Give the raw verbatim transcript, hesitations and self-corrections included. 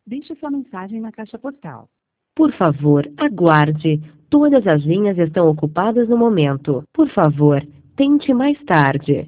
Deixe sua mensagem na caixa postal. Por favor, aguarde. Todas as linhas estão ocupadas no momento. Por favor, tente mais tarde.